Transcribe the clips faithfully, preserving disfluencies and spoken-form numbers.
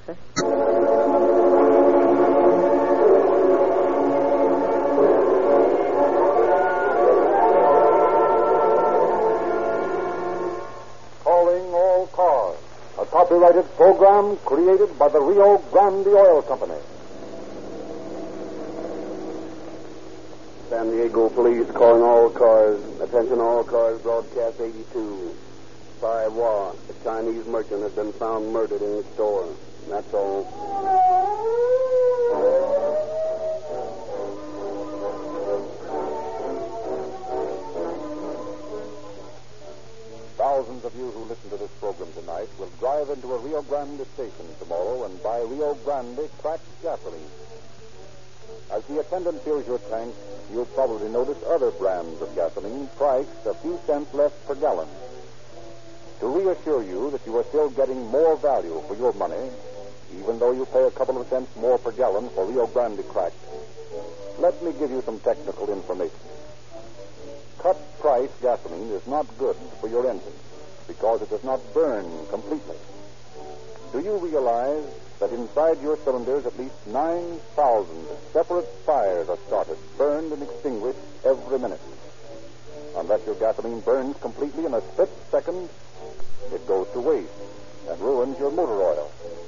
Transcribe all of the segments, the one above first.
sir. Calling all cars. A copyrighted program created by the Rio Grande Oil Company. San Diego Police calling all cars. Attention all cars, broadcast eighty-two. Saiwa, the Chinese merchant, has been found murdered in his store. That's all. Thousands of you who listen to this program tonight will drive into a Rio Grande station tomorrow and buy Rio Grande cracked gasoline. As the attendant fills your tank, you'll probably notice other brands of gasoline priced a few cents less per gallon. To reassure you that you are still getting more value for your money, even though you pay a couple of cents more per gallon for Rio Grande cracked, let me give you some technical information. Cut price gasoline is not good for your engine because it does not burn completely. Do you realize that inside your cylinders at least nine thousand separate fires are started, burned, and extinguished every minute? Unless your gasoline burns completely in a split second, it goes to waste and ruins your motor oil.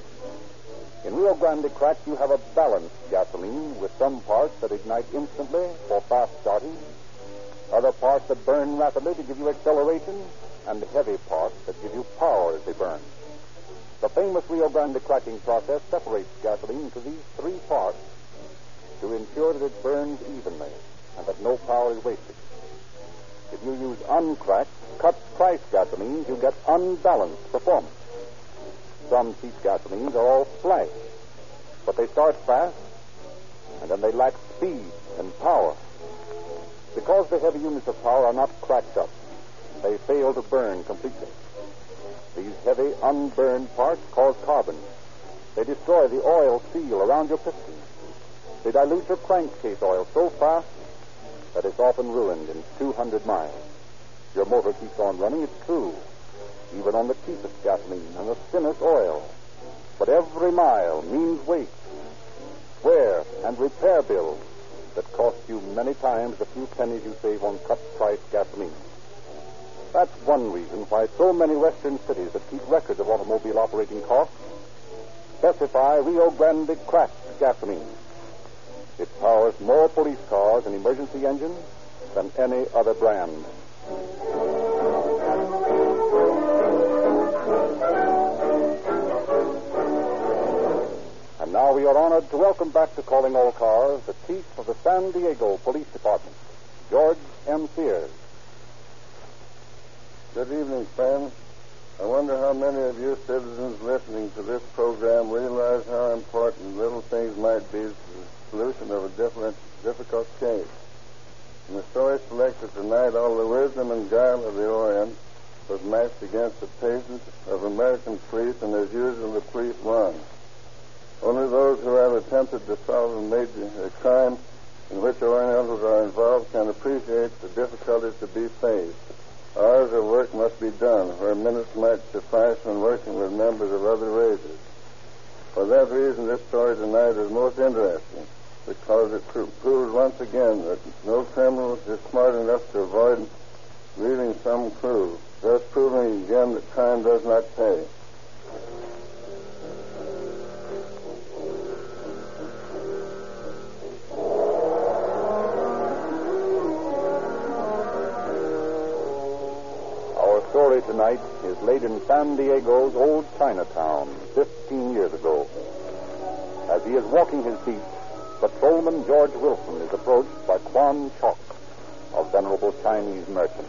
In Rio Grande cracked, you have a balanced gasoline with some parts that ignite instantly for fast starting, other parts that burn rapidly to give you acceleration, and heavy parts that give you power as they burn. The famous Rio Grande cracking process separates gasoline into these three parts to ensure that it burns evenly and that no power is wasted. If you use uncracked, cut-price gasolines, you get unbalanced performance. Some cheap gasolines are all flash, but they start fast, and then they lack speed and power. Because the heavy units of power are not cracked up, they fail to burn completely. These heavy, unburned parts cause carbon. They destroy the oil seal around your piston. They dilute your crankcase oil so fast that it's often ruined in two hundred miles. Your motor keeps on running, it's true, even on the cheapest gasoline and the thinnest oil. But every mile means waste, wear, and repair bills that cost you many times the few pennies you save on cut-price gasoline. That's one reason why so many western cities that keep records of automobile operating costs specify Rio Grande cracked gasoline. It powers more police cars and emergency engines than any other brand. And now we are honored to welcome back to Calling All Cars the chief of the San Diego Police Department, George M. Sears. Good evening, friends. I wonder how many of you citizens listening to this program realize how important little things might be to the solution of a different, difficult case. In the story selected tonight, all the wisdom and guile of the Orient was matched against the patience of American police, and as usual, the police won. Only those who have attempted to solve a major a crime in which Orientals are involved can appreciate the difficulties to be faced. Hours of work must be done, where minutes might suffice when working with members of other races. For that reason, this story tonight is most interesting, because it pro- proves once again that no criminal is smart enough to avoid leaving some clue, thus proving again that crime does not pay. Story tonight is laid in San Diego's old Chinatown fifteen years ago. As he is walking his beat, Patrolman George Wilson is approached by Quan Chok, a venerable Chinese merchant.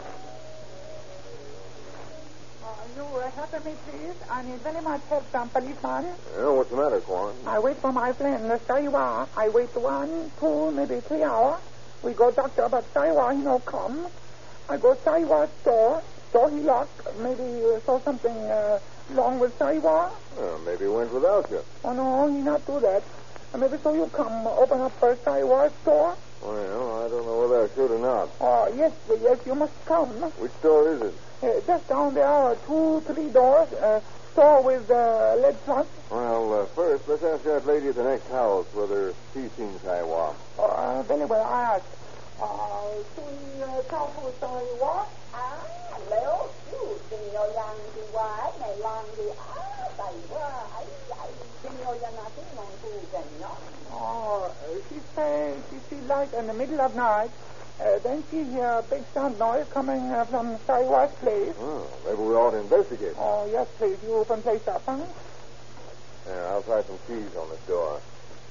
Uh, you uh, help me, please? I need very much help, some policeman. Yeah, what's the matter, Quan? I wait for my friend, uh, Saiwa. I wait one, two, maybe three hours. We go doctor, but Saiwa, he no come. I go Saiwa store. Store he locked. Maybe uh, saw something uh, wrong with Saiwa. Well, maybe he went without you. Oh, no, he not do that. Uh, maybe so you come uh, open up for Saiwa store. Well, I don't know whether I should or not. Oh, yes, yes, you must come. Which store is it? Uh, just down there are two, three doors. Uh, store with uh, lead front. Well, uh, first Just ask that lady at the next house whether she's seen Taiwan. Uh, very well, I ask. Uh, xin uh, chào phụ tôi what? À, nếu chú tình yêu yang đi qua này lang đi à, tại qua ấy ấy tình yêu yang là tiếng mong tu gần nhá. Oh, she say she see light in the middle of night. Uh, then she hear a big sound noise coming uh, from Saiwa's place. Oh, maybe we ought to investigate. Oh, yes, please. You open place up, huh? Yeah, I'll try some keys on this door.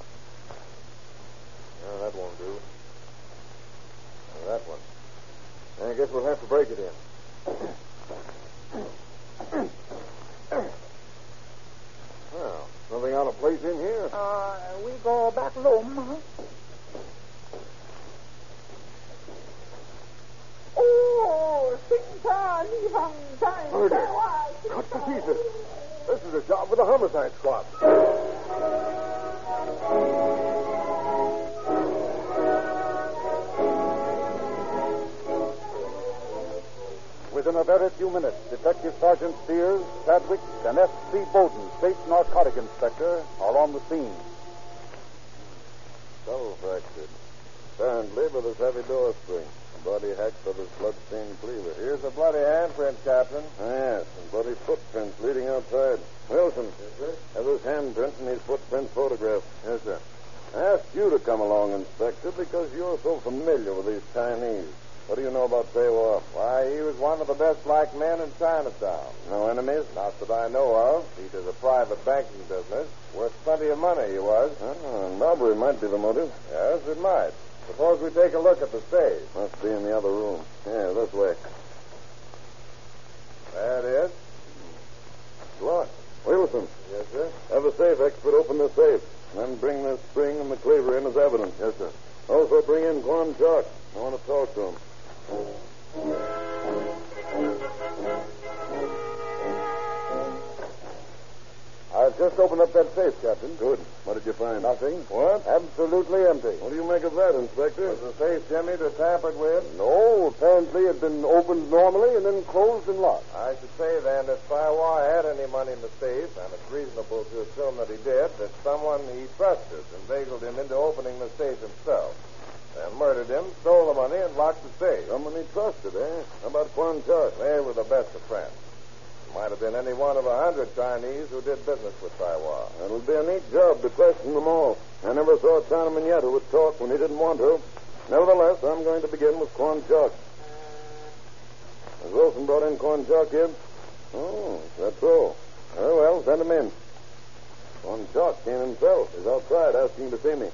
No, that won't do. No, that one. I guess we'll have to break it in. Well, nothing out of place in here. Uh, we go back room, huh? Oh, Murder. Cut to pieces. This is a job for the homicide squad. Within a very few minutes, Detective Sergeant Sears, Chadwick, and F C Bowden, State Narcotic Inspector, are on the scene. Skull fractured. Apparently by this heavy door spring. Body hacked by this blood-stained cleaver. Here's a bloody handprint, Captain. Yes, and bloody footprints leading outside. Wilson. Yes, sir? Have this handprint and these footprints photographed. Yes, sir. I asked you to come along, Inspector, because you're so familiar with these Chinese. What do you know about Taiwan? Why, he was one of the best black men in Chinatown. No enemies? Not that I know of. He does a private banking business. Worth plenty of money, he was. Oh, and robbery might be the motive. Yes, it might. Suppose we take a look at the safe. Must be in the other room. Yeah, this way. That is. Look. Wilson. Yes, sir? Have the safe expert open the safe. Then bring this spring and the cleaver in as evidence. Yes, sir. Also bring in Quan Chuck. I want to talk to him. I've just opened up that safe, Captain. Good. What did you find? Nothing. What? Absolutely empty. What do you make of that, Inspector? Was the safe jimmied or tampered with? No. Apparently it had been opened normally and then closed and locked. I should say, then, if Saiwa had any money in the safe, and it's reasonable to assume that he did, that someone he trusted inveigled him into opening the safe himself. Then murdered him, stole the money, and locked the safe. Someone he trusted, eh? How about Quan Chuck? They were the best of friends. Might have been any one of a hundred Chinese who did business with Taiwan. It'll be a neat job to question them all. I never saw a Chinaman yet who would talk when he didn't want to. Nevertheless, I'm going to begin with Quan Chuck. Has Wilson brought in Quan Chuck yet? Oh, that's so. Very well, send him in. Quan Chuck came himself. He's outside asking to see me.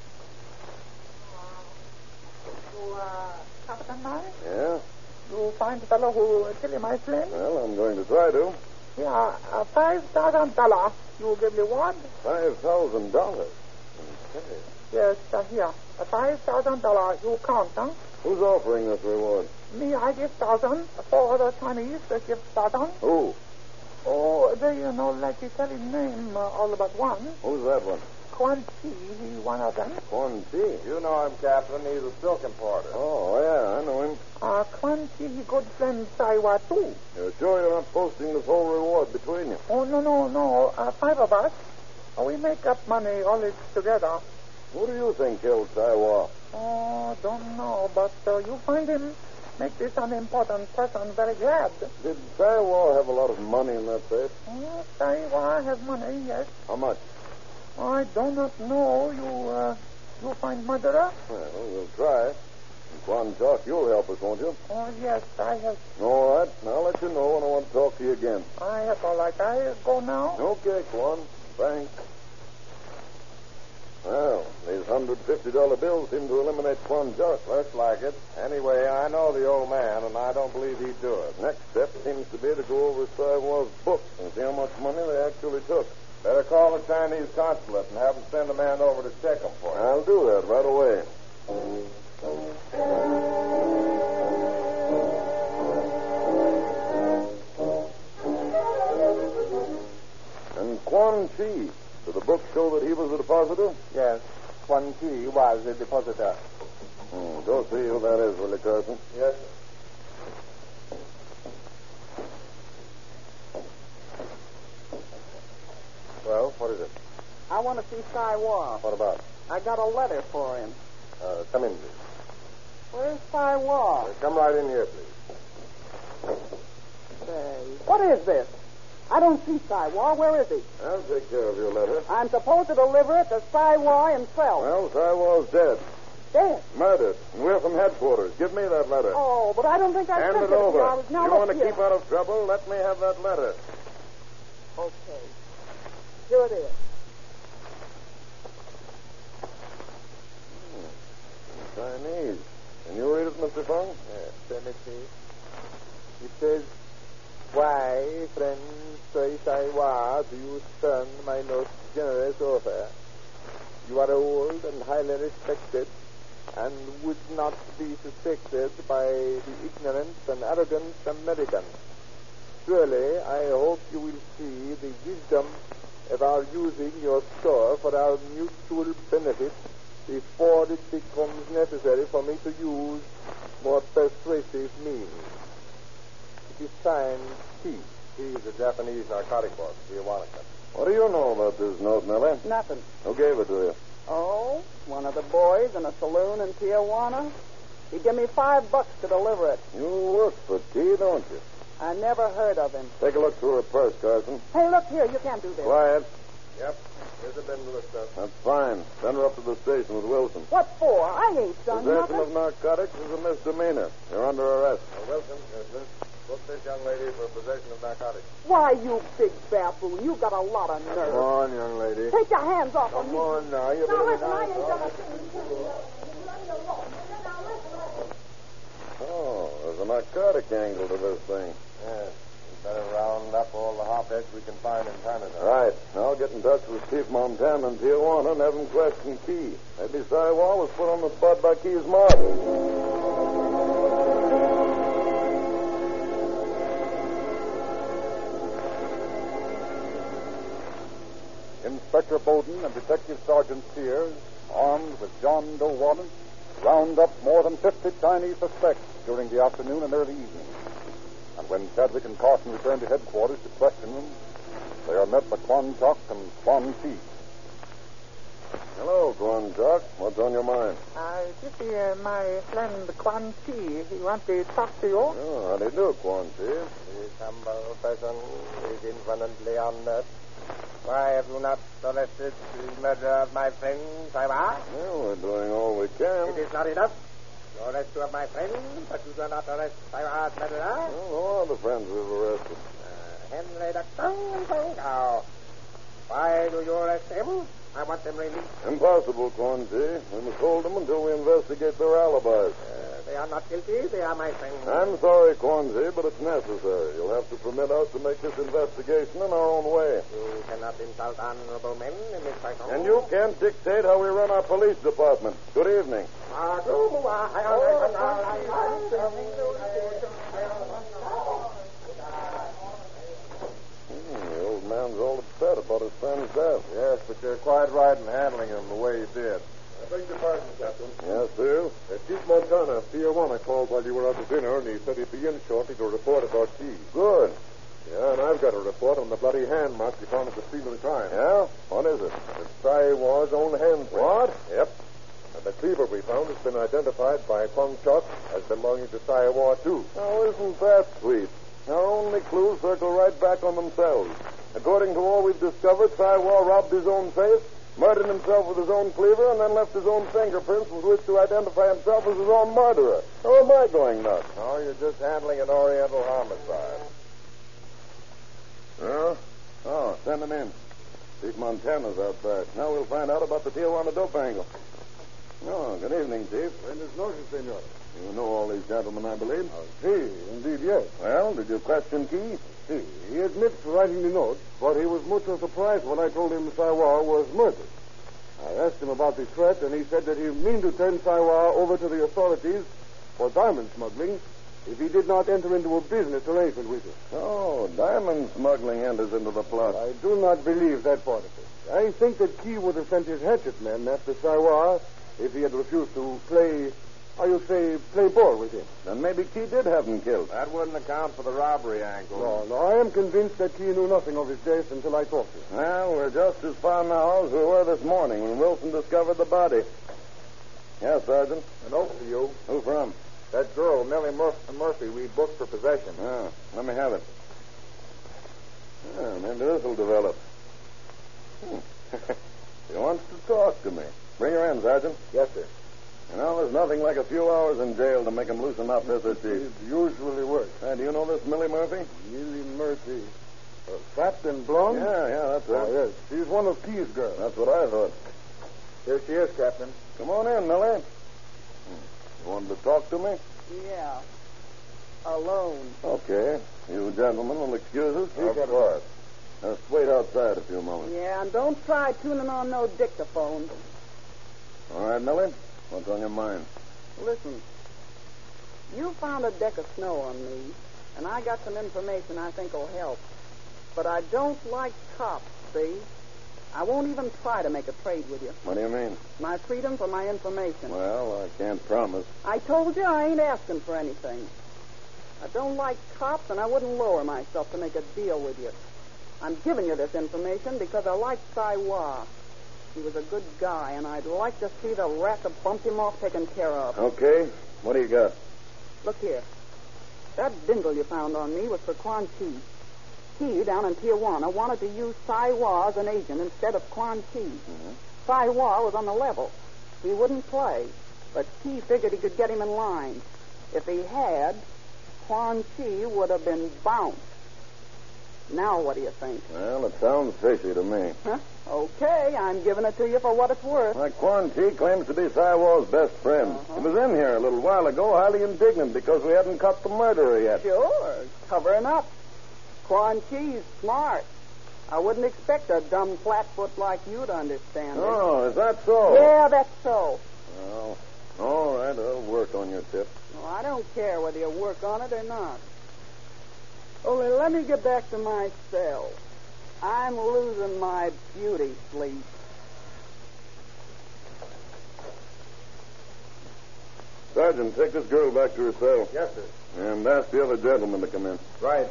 You, uh, Captain Mike? Yeah? You find the fellow who killed my friend? Well, I'm going to try to. Yeah, uh, five thousand dollars. You give reward? Five thousand dollars? Okay. Yes, uh, here. Uh, five thousand dollars. You count, huh? Who's offering this reward? Me, I give thousand. Four other Chinese uh, give thousand. Who? Oh, they, you know, like you tell his name uh, all but one. Who's that one? Quan Chi, he one of them. Quan Chi? You know him, Captain. He's a silk importer. Oh, yeah, I know him. Uh, Quan Chi, he good friend Saiwa, too. You're sure you're not posting this whole reward between you? Oh, no, no, no. Uh, five of us. Uh, we make up money all it together. Who do you think killed Taiwan? Oh, don't know, but uh, you find him, make this unimportant person very glad. Did Taiwan have a lot of money in that safe? Oh, Saiwa has money, yes. How much? I do not know. You, uh, you find murderer? Well, we'll try. And Quan Chuck, you'll help us, won't you? Oh, yes, I have. All right. I'll let you know when I want to talk to you again. I have all right. I go now. Okay, Quan. Thanks. Well, these one hundred fifty dollar bills seem to eliminate Quan Chuck. Looks like it. Anyway, I know the old man, and I don't believe he'd do it. Next step seems to be to go over Saiwa's books and see how much money they actually took. Better call the Chinese consulate and have them send a man over to check them for you. I'll do that right away. And Quan Chi, did the book show that he was the depositor? Yes, Quan Chi was the depositor. Hmm, go see who that is, will you, Carson? Yes, sir. Well, what is it? I want to see Saiwa. What about? I got a letter for him. Uh, come in, please. Where's Saiwa? Uh, come right in here, please. Say, what is this? I don't see Saiwa. Where is he? I'll take care of your letter. I'm supposed to deliver it to Saiwa himself. Well, Saiwa's dead. Dead? Murdered. And we're from headquarters. Give me that letter. Oh, but I don't think I Hand sent it to you. over. I was now You look want to here. keep out of trouble? Let me have that letter. Okay. Here it is. Hmm. Chinese. Can you read it, Mister Fung? Yes, let me see. It says, why, friend Sui Saiwa, do you spurn my most generous offer? You are old and highly respected, and would not be suspected by the ignorant and arrogant American. Surely, I hope you will see the wisdom of our using your store for our mutual benefit before it becomes necessary for me to use more persuasive means. It is signed T. He's the Japanese narcotic boss, Tijuana. What do you know about this note, Nellie? Nothing. Who gave it to you? Oh, one of the boys in a saloon in Tijuana. He gave me five bucks to deliver it. You work for T, don't you? I never heard of him. Take a look through her purse, Carson. Hey, look here. You can't do this. Quiet. Yep. Here's a bundle of stuff. That's fine. Send her up to the station with Wilson. What for? I ain't done Possession nothing. of narcotics is a misdemeanor. You're under arrest. Uh, Wilson, here's this. Book this young lady for possession of narcotics. Why, you big baboon. You got a lot of nerve. Come on, young lady. Take your hands off of Come me. on now. You Now, better listen, I not- ain't done a thing. Let me alone. Now, listen, listen. Oh, there's a narcotic angle to this thing. Yes. We better round up all the hotbeds we can find in Canada. Right. I'll get in touch with Chief Montana in Tijuana and have him question Key. Maybe Saiwa was put on the spot by Key's mob. Inspector Bowden and Detective Sergeant Sears, armed with John Doe warrants, round up more than fifty Chinese suspects during the afternoon and early evening. And when Chadwick and Carson return to headquarters to question them, they are met by Quan Chok and Quan Chi. Hello, Quan Chok. What's on your mind? Uh, this is uh, my friend Quan Chi. He wants to talk to you. Oh, how do you do, Quan Chi? This humble person is infinitely honored. Why have you not arrested the murder of my friend, Saiwa? Well, we're doing all we can. It is not enough. You arrest two of my friends, but you do not arrest Saiwa's murderer. Well, no other friends we've arrested. Uh, Henry the Tongue Tongue Cow. Why do you arrest him? I want them released. Impossible, Quan Chi. We must hold them until we investigate their alibis. Uh, they are not guilty. They are my friends. I'm sorry, Quan Chi, but it's necessary. You'll have to permit us to make this investigation in our own way. You cannot insult honorable men in this fashion. And you can't dictate how we run our police department. Good evening. Hmm, the old man's all upset about his friend's death. Yes, but you're quite right in handling him the way you did. I beg your pardon, Captain. Yes, sir? Uh, Chief Montana, Tijuana called while you were out to dinner, and he said he'd be in shortly to report about Key. Good. Yeah, and I've got a report on the bloody hand mark you found at the scene of the crime. Yeah? What is it? It's Saiwa's own handprint. What? Yep. And the cleaver we found has been identified by Kwang Chok as belonging to Saiwa, too. Now, isn't that sweet? Our only clues circle right back on themselves. According to all we've discovered, Saiwa robbed his own safe, murdered himself with his own cleaver, and then left his own fingerprints with which to identify himself as his own murderer. How am I going nuts? No, you're just handling an Oriental homicide. Yeah? Oh, send him in. Chief Montana's outside. Now we'll find out about the Tijuana dope angle. Oh, good evening, Chief. Buenas noches, senor. You know all these gentlemen, I believe. Si, indeed, yes. Well, did you question Key? Si. He admits to writing the note, but he was much surprised when I told him Saiwa was murdered. I asked him about the threat, and he said that he meant to turn Saiwa over to the authorities for diamond smuggling if he did not enter into a business arrangement with him. Oh, diamond smuggling enters into the plot. I do not believe that part of it. I think that Key would have sent his hatchet men after Saiwa if he had refused to play Or you say play ball with him. Then maybe Key did have him killed. That wouldn't account for the robbery angle. No, no, I am convinced that Key knew nothing of his death until I talked to him. Well, we're just as far now as we were this morning when Wilson discovered the body. Yes, Sergeant. A note for you. Who from? That girl, Millie Mur- Murphy, we booked for possession. Ah, let me have it. Ah, maybe this will develop. Hmm. He wants to talk to me. Bring her in, Sergeant. Yes, sir. You know, there's nothing like a few hours in jail to make him loosen up, is there, Chief? It usually works. Hey, do you know this Millie Murphy? Millie Murphy. Uh, fat and blonde? Yeah, yeah, that's her. Oh, yes. She's one of Key's girls. That's what I thought. Here she is, Captain. Come on in, Millie. You wanted to talk to me? Yeah. Alone. Okay. You gentlemen will excuse us? Of course. Let's wait outside a few moments. Yeah, and don't try tuning on no dictaphone. All right, Millie? What's on your mind? Listen, you found a deck of snow on me, and I got some information I think will help. But I don't like cops, see? I won't even try to make a trade with you. What do you mean? My freedom for my information. Well, I can't promise. I told you I ain't asking for anything. I don't like cops, and I wouldn't lower myself to make a deal with you. I'm giving you this information because I like Saiwa. He was a good guy, and I'd like to see the rat that bumped him off taken care of. Okay. What do you got? Look here. That bindle you found on me was for Quan Chi. He, down in Tijuana, wanted to use Saiwa as an agent instead of Quan Chi. Mm-hmm. Saiwa was on the level. He wouldn't play, but Chi figured he could get him in line. If he had, Quan Chi would have been bounced. Now what do you think? Well, it sounds fishy to me. Huh? Okay, I'm giving it to you for what it's worth. My Quan Chi claims to be Saiwa's best friend. Uh-huh. He was in here a little while ago, highly indignant because we hadn't caught the murderer yet. Sure, covering up. Quan Chi's smart. I wouldn't expect a dumb flatfoot like you to understand it. Oh, is that so? Yeah, that's so. Well, all right, I'll work on your tip. Well, I don't care whether you work on it or not. Only let me get back to my cell. I'm losing my beauty sleep. Sergeant, take this girl back to her cell. Yes, sir. And ask the other gentleman to come in. Right.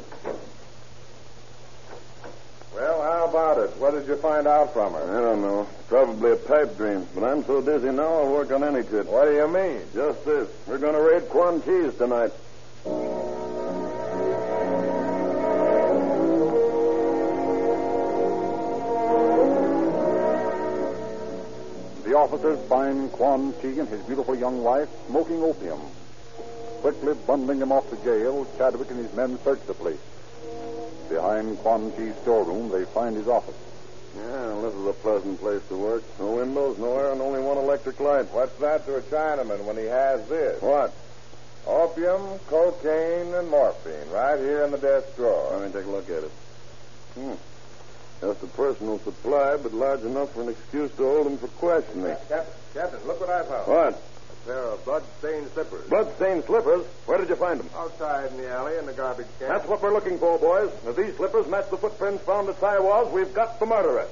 Well, how about it? What did you find out from her? I don't know. Probably a pipe dream. But I'm so dizzy now I'll work on any tip. What do you mean? Just this. We're going to raid Quan Chi's tonight. The officers find Quan Chi and his beautiful young wife smoking opium. Quickly bundling him off to jail, Chadwick and his men search the place. Behind Quan Chi's storeroom, they find his office. Yeah, well, this is a pleasant place to work. No windows, no air, and only one electric light. What's that to a Chinaman when he has this? What? Opium, cocaine, and morphine right here in the desk drawer. Let me take a look at it. Hmm. Just a personal supply, but large enough for an excuse to hold him for questioning. Captain, Captain, look what I found. What? A pair of blood-stained slippers. Blood-stained slippers? Where did you find them? Outside in the alley in the garbage can. That's what we're looking for, boys. If these slippers match the footprints found at Saiwa's, we've got the murderer.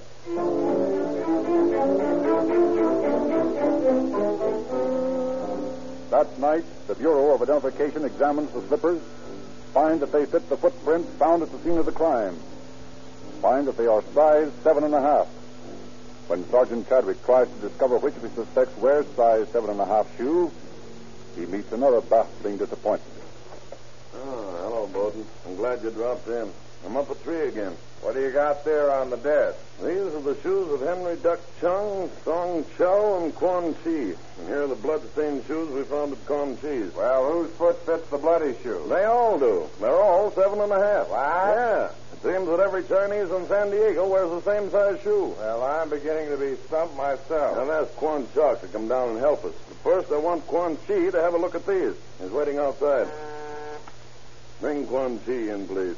That night, the Bureau of Identification examines the slippers, finds that they fit the footprints found at the scene of the crime, find that they are size seven and a half. When Sergeant Chadwick tries to discover which of his suspects wears size seven and a half shoes, he meets another baffling disappointment. Oh, hello, Bowden. I'm glad you dropped in. I'm up a tree again. What do you got there on the desk? These are the shoes of Henry Duck Chung, Song Chow, and Quan Chi. And here are the blood-stained shoes we found at Quan Chi's. Well, whose foot fits the bloody shoe? They all do. They're all seven and a half. What? Yeah. It seems that every Chinese in San Diego wears the same size shoe. Well, I'm beginning to be stumped myself. Now, ask Quan Chock to come down and help us. But first, I want Quan Chi to have a look at these. He's waiting outside. Bring Quan Chi in, please.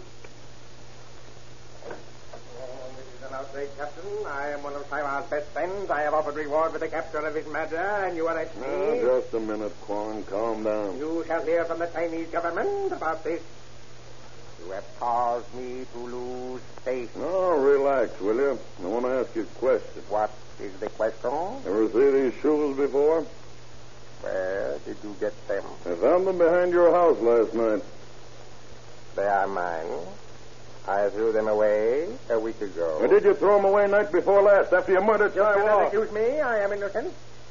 Say, Captain, I am one of Taiwan's best friends. I have offered reward for the capture of his matter, and you arrest me. Now, just a minute, Quan. Calm down. You shall hear from the Chinese government about this. You have caused me to lose faith. No, relax, will you? I want to ask you a question. What is the question? Ever see these shoes before? Where did you get them? I found them behind your house last night. They are mine. I threw them away a week ago. Or did you throw them away night before last after you murdered You cannot Taiwan? accuse me. I am innocent.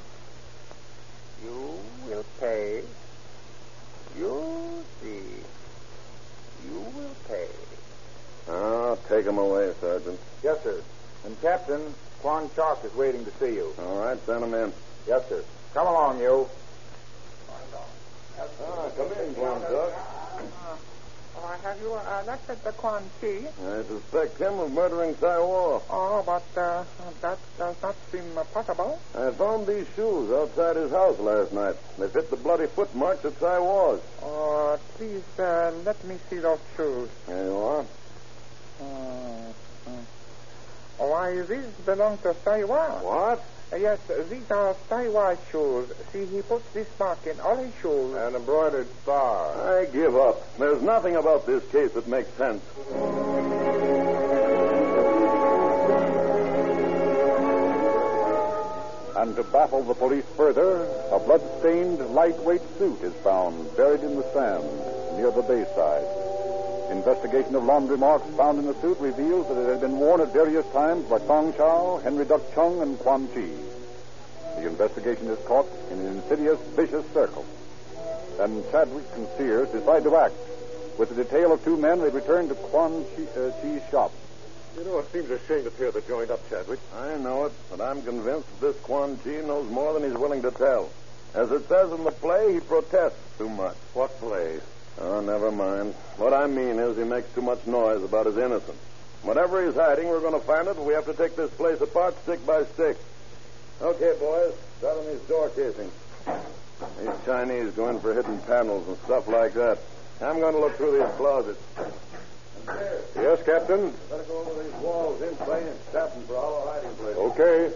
You will pay. You see. You will pay. Ah, take them away, Sergeant. Yes, sir. And, Captain, Quan Chalk is waiting to see you. All right, send them in. Yes, sir. Come along, you. Ah, come in, Quan Chalk. Uh, have you uh, looked at the Quan Chi? I suspect him of murdering Saiwa. Oh, but uh, that does not seem uh, possible. I found these shoes outside his house last night. They fit the bloody footmarks at Saiwa's. Oh, please uh, let me see those shoes. There you are. Hmm. hmm. Why, these belong to Saiwa. What? Uh, yes, these are Saiwa's shoes. See, he puts this mark in all his shoes. An embroidered star. I give up. There's nothing about this case that makes sense. And to baffle the police further, a blood-stained, lightweight suit is found buried in the sand near the bayside. Investigation of laundry marks found in the suit reveals that it had been worn at various times by Tong Chao, Henry Duck Chung, and Quan Chi. The investigation is caught in an insidious, vicious circle. Then Chadwick and Sears decide to act. With the detail of two men, they return to Quan Chi, uh, Chi's shop. You know, it seems a shame to tear the joint up, Chadwick. I know it, but I'm convinced that this Quan Chi knows more than he's willing to tell. As it says in the play, he protests too much. What play? Oh, never mind. What I mean is he makes too much noise about his innocence. Whatever he's hiding, we're going to find it, and we have to take this place apart stick by stick. Okay, boys, start on these door casings. These Chinese go in for hidden panels and stuff like that. I'm going to look through these closets. There. Yes, Captain? Better go over these walls inside and tap them for hollow hiding places. Okay.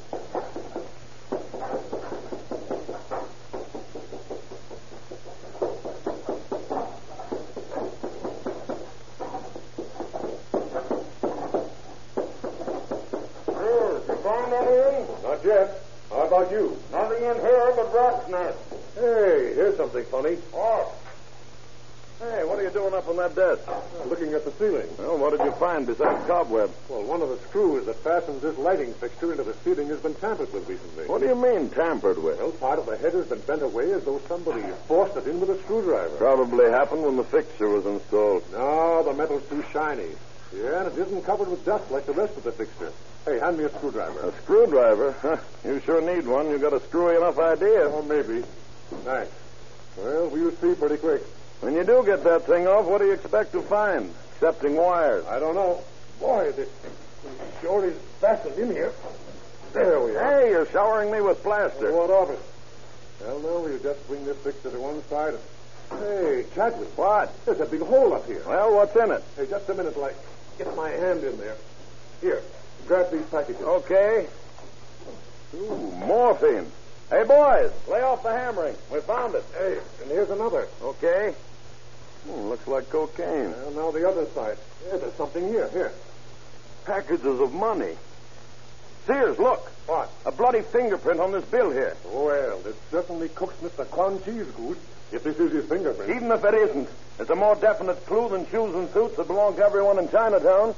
Not yet. How about you? Nothing in here but rat's nest. Hey, here's something funny. Oh. Hey, what are you doing up on that desk? Looking at the ceiling. Well, what did you find besides cobwebs? Well, one of the screws that fastens this lighting fixture into the ceiling has been tampered with recently. What do you mean, tampered with? Well, part of the head has been bent away as though somebody forced it in with a screwdriver. Probably happened when the fixture was installed. No, the metal's too shiny. Yeah, and it isn't covered with dust like the rest of the fixture. Hey, hand me a screwdriver. A screwdriver? Huh. You sure need one. You got a screwy enough idea. Oh, maybe. Thanks. Well, we'll see pretty quick. When you do get that thing off, what do you expect to find? Excepting wires. I don't know. Boy, this sure is fastened in here. There we are. Hey, you're showering me with plaster. What of it? Well, no, we'll just bring this fixture to one side. And... Hey, Chadwick. What? There's a big hole up here. Well, what's in it? Hey, just a minute till I get my hand in there. Here, grab these packages. Okay. Ooh, morphine. Hey, boys, lay off the hammering. We found it. Hey, and here's another. Okay. Hmm, looks like cocaine. Well, now the other side. Yeah, there's something here. Here. Packages of money. Sears, look. What? A bloody fingerprint on this bill here. Well, it certainly cooks Mister Quan Chi's good, if this is his fingerprint. Even if it isn't, it's a more definite clue than shoes and suits that belong to everyone in Chinatown.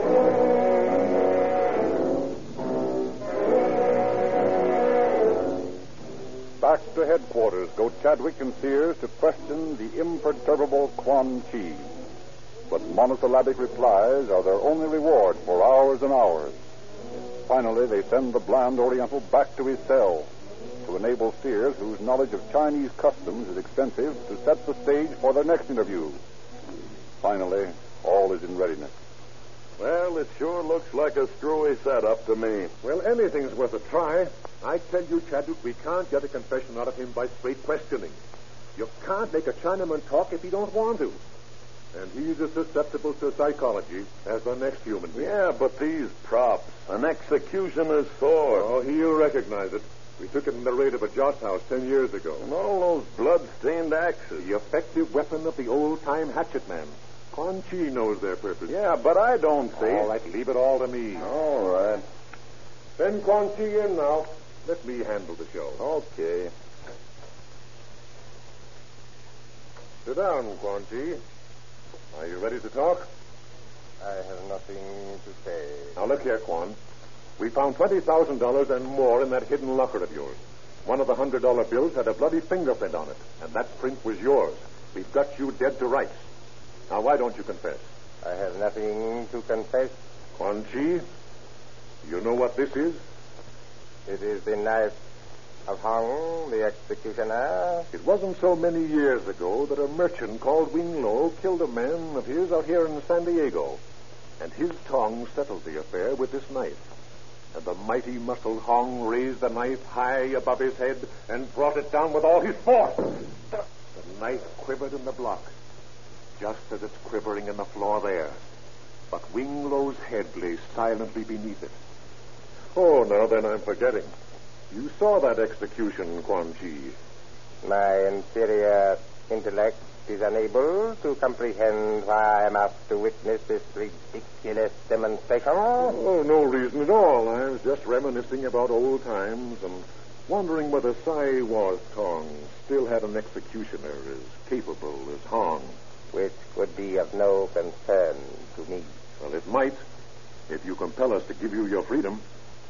Back to headquarters go Chadwick and Sears to question the imperturbable Quan Chi. But monosyllabic replies are their only reward for hours and hours. Finally, they send the bland Oriental back to his cell to enable Sears, whose knowledge of Chinese customs is extensive, to set the stage for their next interview. Finally, all is in readiness. Well, it sure looks like a screwy setup to me. Well, anything's worth a try. I tell you, Chadwick, we can't get a confession out of him by straight questioning. You can't make a Chinaman talk if he don't want to. And he's as susceptible to psychology as the next human being. Yeah, but these props, an executioner's sword. Oh, he'll recognize it. We took it in the raid of a joss house ten years ago. And all those blood-stained axes. The effective weapon of the old-time hatchet man. Quan Chi knows their purpose. Yeah, but I don't see. All right, leave it all to me. All right. Send Quan Chi in now. Let me handle the show. Okay. Sit down, Quan Chi. Are you ready to talk? I have nothing to say. Now, look here, Quan. We found twenty thousand dollars and more in that hidden locker of yours. One of the one hundred dollar bills had a bloody fingerprint on it, and that print was yours. We've got you dead to rights. Now, why don't you confess? I have nothing to confess. Quan Chi, you know what this is? It is the knife of Hong, the executioner. It wasn't so many years ago that a merchant called Wing Lo killed a man of his out here in San Diego. And his tongue settled the affair with this knife. And the mighty muscled Hong raised the knife high above his head and brought it down with all his force. The knife quivered in the block, just as it's quivering in the floor there. But Wing Lo's head lay silently beneath it. Oh, now then I'm forgetting. You saw that execution, Quan Chi. My inferior intellect is unable to comprehend why I must to witness this ridiculous demonstration. Oh, no reason at all. I was just reminiscing about old times and wondering whether Sai Wa's Tong still had an executioner as capable as Hong. Which would be of no concern to me. Well, it might, if you compel us to give you your freedom.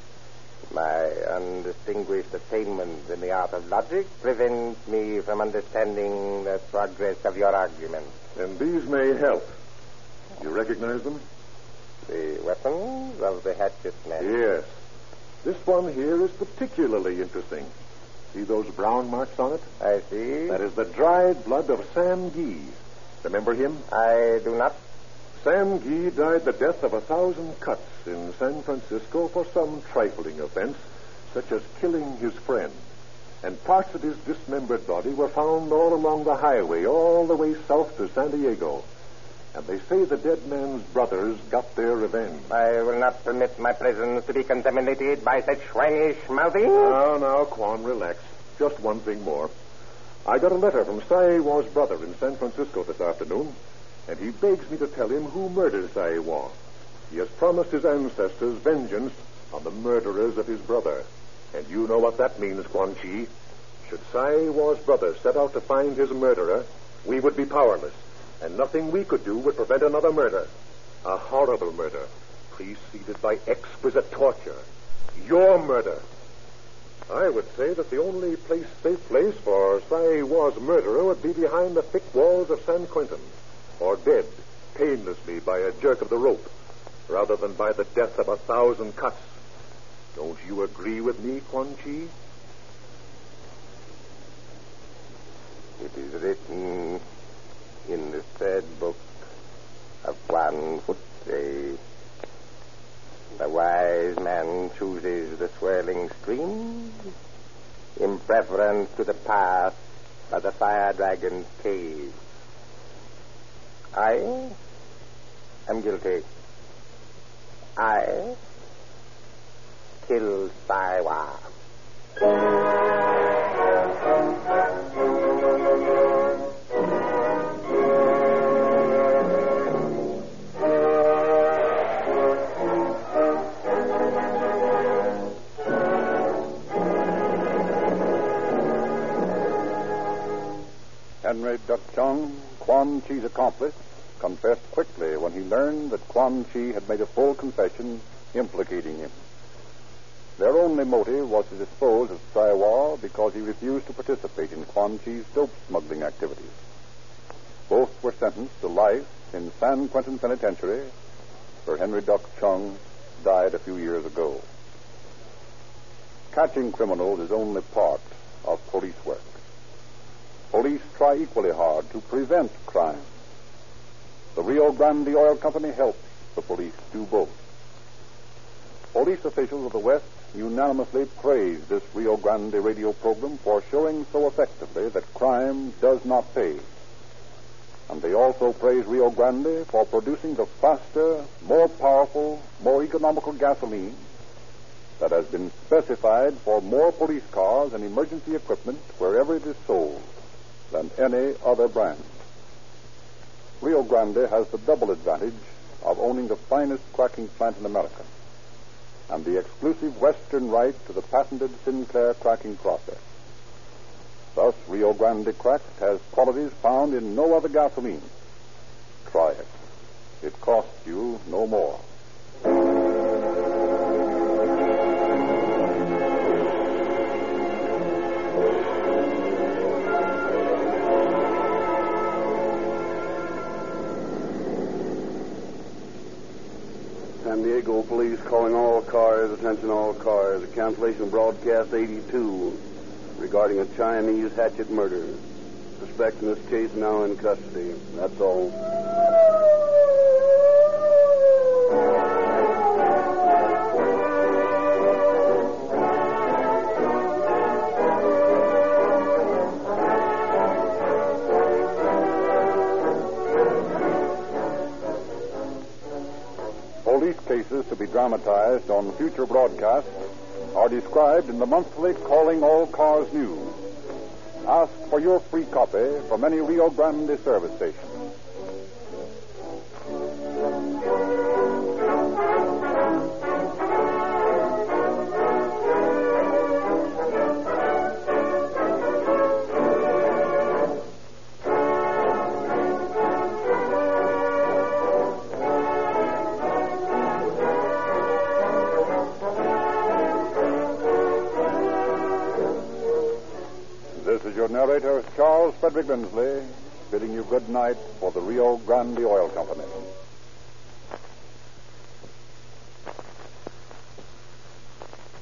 My undistinguished attainment in the art of logic prevents me from understanding the progress of your argument. And these may help. You recognize them? The weapons of the hatchet men. Yes. This one here is particularly interesting. See those brown marks on it? I see. That is the dried blood of Sam Gee. Remember him? I do not. Sam Gee died the death of a thousand cuts in San Francisco for some trifling offense, such as killing his friend. And parts of his dismembered body were found all along the highway, all the way south to San Diego. And they say the dead man's brothers got their revenge. I will not permit my presence to be contaminated by such swinish mouthing. Now, now, Quan, relax. Just one thing more. I got a letter from Sai Wa's brother in San Francisco this afternoon, and he begs me to tell him who murdered Sai Wa. He has promised his ancestors vengeance on the murderers of his brother. And you know what that means, Quan Chi. Should Sai Wa's brother set out to find his murderer, we would be powerless, and nothing we could do would prevent another murder. A horrible murder, preceded by exquisite torture. Your murder. I would say that the only place, safe place for Sai Wa's murderer would be behind the thick walls of San Quentin, or dead painlessly by a jerk of the rope, rather than by the death of a thousand cuts. Don't you agree with me, Quan Chi? It is written in the third book of Quan Futse. The wise man chooses the swirling stream in preference to the path by the fire dragon's cave. I am guilty. I killed Sai Wa. Henry Duck Chung, Quan Chi's accomplice, confessed quickly when he learned that Quan Chi had made a full confession implicating him. Their only motive was to dispose of Sai Wa because he refused to participate in Quan Chi's dope smuggling activities. Both were sentenced to life in San Quentin Penitentiary, where Henry Duck Chung died a few years ago. Catching criminals is only part of police work. Police try equally hard to prevent crime. The Rio Grande Oil Company helps the police do both. Police officials of the West unanimously praise this Rio Grande radio program for showing so effectively that crime does not pay. And they also praise Rio Grande for producing the faster, more powerful, more economical gasoline that has been specified for more police cars and emergency equipment wherever it is sold than any other brand. Rio Grande has the double advantage of owning the finest cracking plant in America and the exclusive Western right to the patented Sinclair cracking process. Thus, Rio Grande Cracked has qualities found in no other gasoline. Try it. It costs you no more. San Diego police calling all cars, attention all cars. A cancellation broadcast eighty-two regarding a Chinese hatchet murder. Suspect in this case now in custody. That's all. Police cases to be dramatized on future broadcasts are described in the monthly Calling All Cars News. Ask for your free copy from any Rio Grande service station. This is your narrator, Charles Frederick Lindsley, bidding you good night for the Rio Grande Oil Company.